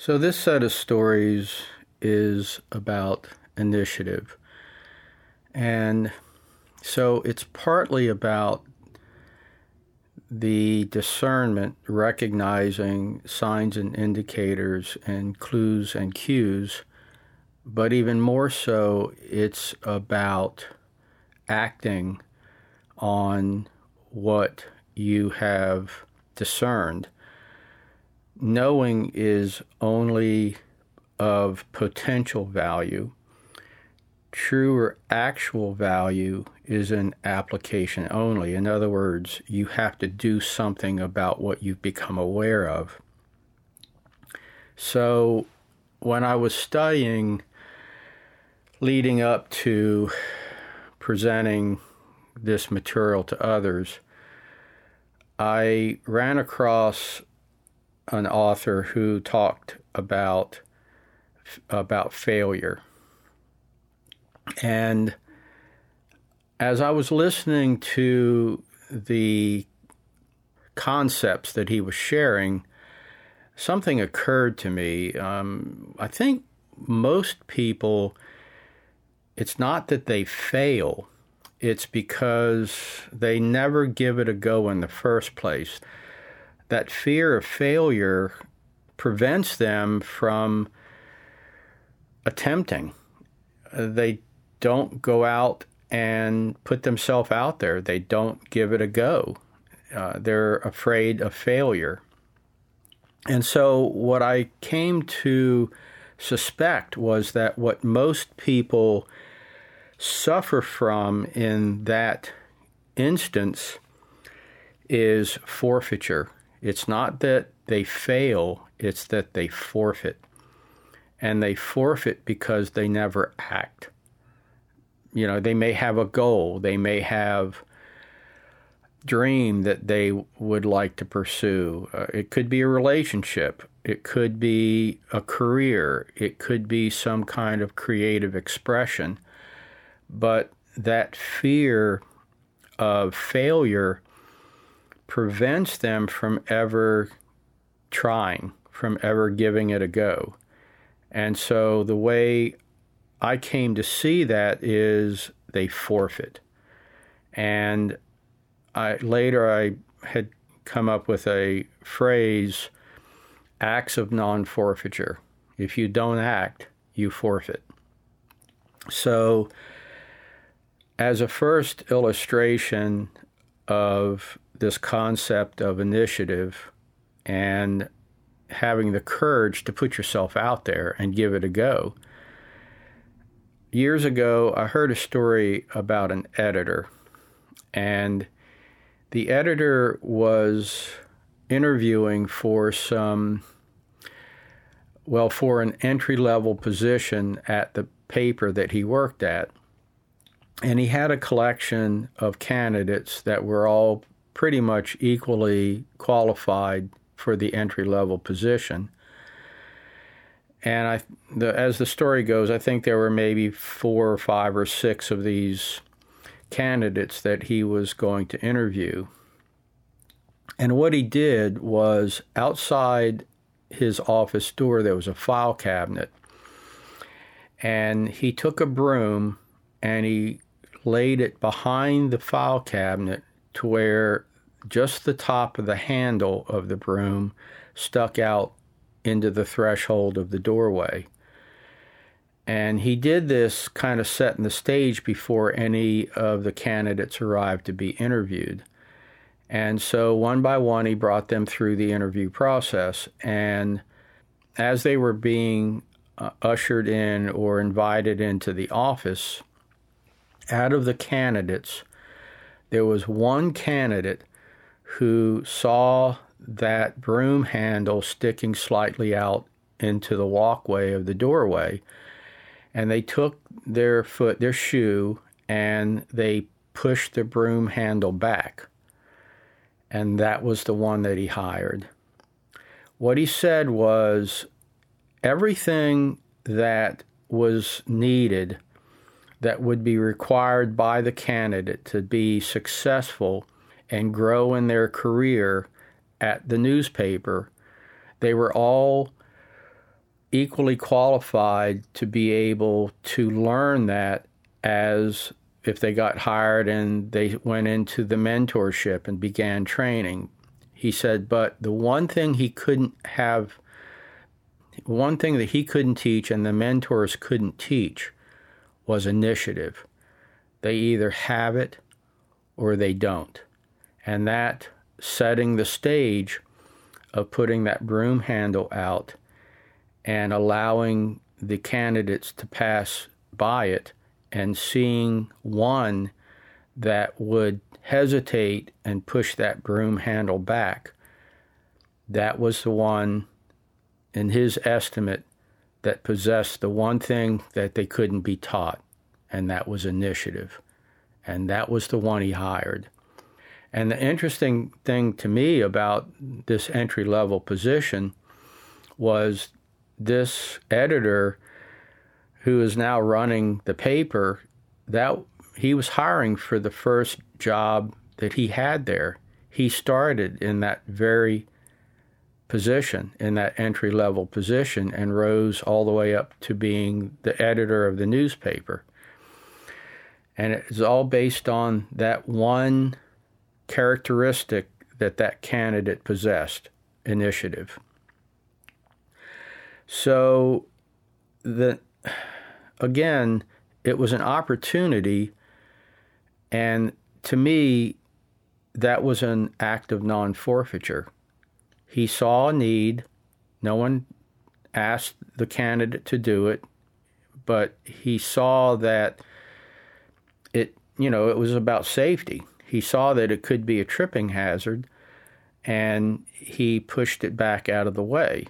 So this set of stories is about initiative. And so it's partly about the discernment, recognizing signs and indicators and clues and cues, but even more so, it's about acting on what you have discerned. Knowing is only of potential value. True or actual value is an application only. In other words, you have to do something about what you've become aware of. So when I was studying leading up to presenting this material to others, I ran across an author who talked about failure. And as I was listening to the concepts that he was sharing, something occurred to me. I think most people, it's not that they fail, it's because they never give it a go in the first place. That fear of failure prevents them from attempting. They don't go out and put themselves out there. They don't give it a go. They're afraid of failure. And so what I came to suspect was that what most people suffer from in that instance is forfeiture. It's not that they fail, it's that they forfeit. And they forfeit because they never act. You know, they may have a goal, they may have a dream that they would like to pursue. It could be a relationship, it could be a career, it could be some kind of creative expression. But that fear of failure prevents them from ever trying, from ever giving it a go. And so the way I came to see that is they forfeit. And later I had come up with a phrase, acts of non-forfeiture. If you don't act, you forfeit. So as a first illustration of this concept of initiative and having the courage to put yourself out there and give it a go. Years ago, I heard a story about an editor, and the editor was interviewing for an entry-level position at the paper that he worked at. And he had a collection of candidates that were all pretty much equally qualified for the entry-level position. And as the story goes, I think there were maybe 4 or 5 or 6 of these candidates that he was going to interview. And what he did was, outside his office door, there was a file cabinet. And he took a broom and he laid it behind the file cabinet to where just the top of the handle of the broom stuck out into the threshold of the doorway. And he did this kind of setting the stage before any of the candidates arrived to be interviewed. And so one by one, he brought them through the interview process. And as they were being ushered in or invited into the office, out of the candidates, there was one candidate who saw that broom handle sticking slightly out into the walkway of the doorway, and they took their shoe, and they pushed the broom handle back. And that was the one that he hired. What he said was, everything that was needed, that would be required by the candidate to be successful and grow in their career at the newspaper, they were all equally qualified to be able to learn that as if they got hired and they went into the mentorship and began training. He said, but the one thing that he couldn't teach and the mentors couldn't teach was initiative. They either have it or they don't. And that setting the stage of putting that broom handle out and allowing the candidates to pass by it and seeing one that would hesitate and push that broom handle back, that was the one, in his estimate, that possessed the one thing that they couldn't be taught, and that was initiative. And that was the one he hired. And the interesting thing to me about this entry-level position was this editor who is now running the paper, that he was hiring for the first job that he had there. He started in that very position, in that entry-level position, and rose all the way up to being the editor of the newspaper. And it's all based on that one characteristic that candidate possessed, initiative. So, again, it was an opportunity, and to me, that was an act of non-forfeiture. He saw a need. No one asked the candidate to do it, but he saw that it was about safety. He saw that it could be a tripping hazard, and he pushed it back out of the way.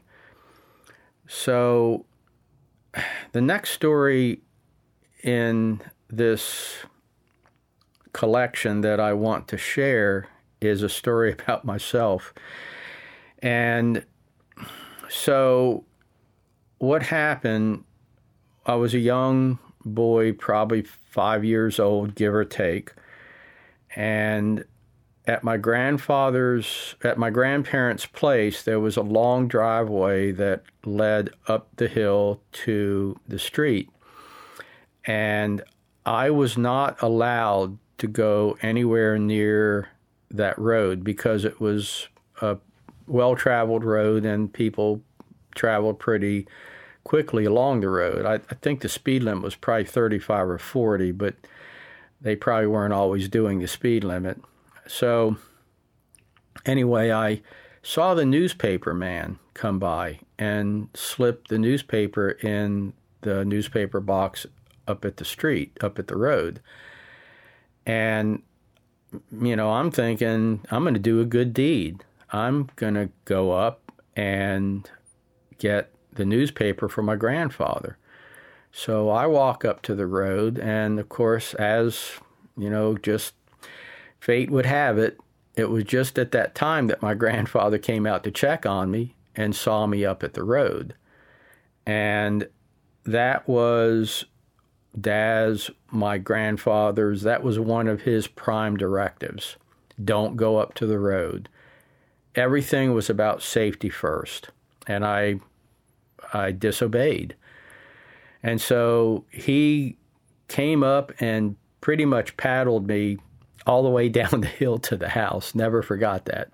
So the next story in this collection that I want to share is a story about myself. And so what happened, I was a young boy, probably 5 years old, give or take, and at my grandparents' place, there was a long driveway that led up the hill to the street. And I was not allowed to go anywhere near that road because it was a well-traveled road and people traveled pretty quickly along the road. I think the speed limit was probably 35 or 40, but they probably weren't always doing the speed limit. So anyway, I saw the newspaper man come by and slip the newspaper in the newspaper box up at the street, up at the road. And, I'm thinking, I'm going to do a good deed. I'm going to go up and get the newspaper for my grandfather. So I walk up to the road, and of course, as, just fate would have it, it was just at that time that my grandfather came out to check on me and saw me up at the road. And that was Daz, my grandfather's, that was one of his prime directives. Don't go up to the road. Everything was about safety first. And I disobeyed. And so he came up and pretty much paddled me all the way down the hill to the house. Never forgot that.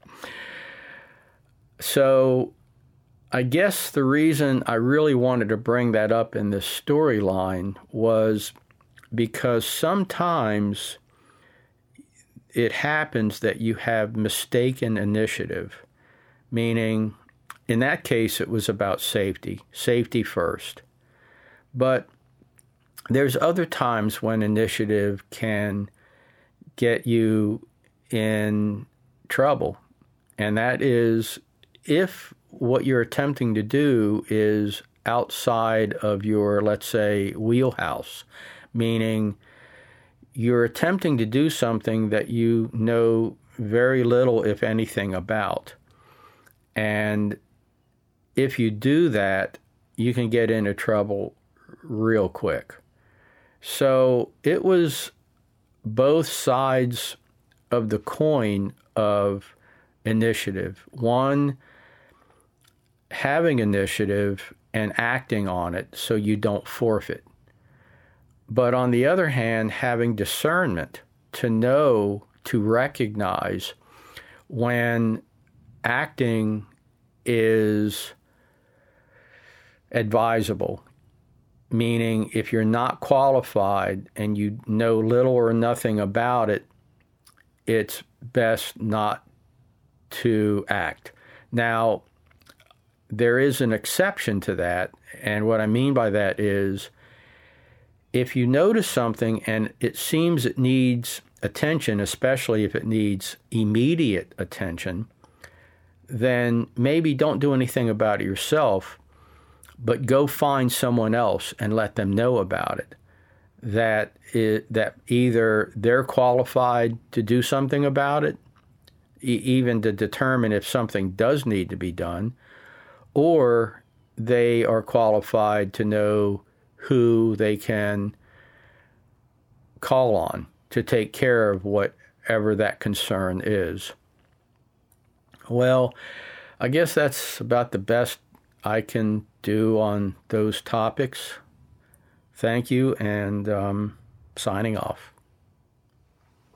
So I guess the reason I really wanted to bring that up in this storyline was because sometimes it happens that you have mistaken initiative, meaning in that case it was about safety first. But there's other times when initiative can get you in trouble, and that is if what you're attempting to do is outside of your, let's say, wheelhouse, meaning you're attempting to do something that you know very little, if anything, about. And if you do that, you can get into trouble real quick. So it was both sides of the coin of initiative. One, having initiative and acting on it so you don't forfeit. But on the other hand, having discernment to know, to recognize when acting is advisable, meaning if you're not qualified and you know little or nothing about it, it's best not to act. Now, there is an exception to that, and what I mean by that is if you notice something and it seems it needs attention, especially if it needs immediate attention, then maybe don't do anything about it yourself, but go find someone else and let them know about it. That either they're qualified to do something about it, even to determine if something does need to be done, or they are qualified to know who they can call on to take care of whatever that concern is. Well, I guess that's about the best I can do on those topics. Thank you, and signing off.